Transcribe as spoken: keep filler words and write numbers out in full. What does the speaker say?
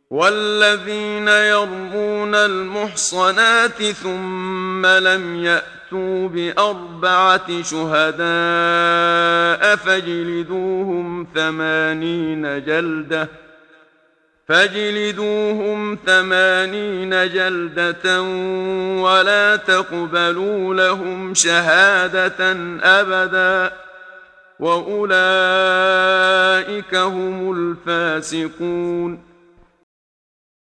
والذين يرمون المحصنات ثم لم يأتوا بأربعة شهداء فاجلدوهم ثمانين جلدة فاجلدوهم ثمانين جلدة ولا تقبلوا لهم شهادة أبدا وأولئك هم الفاسقون.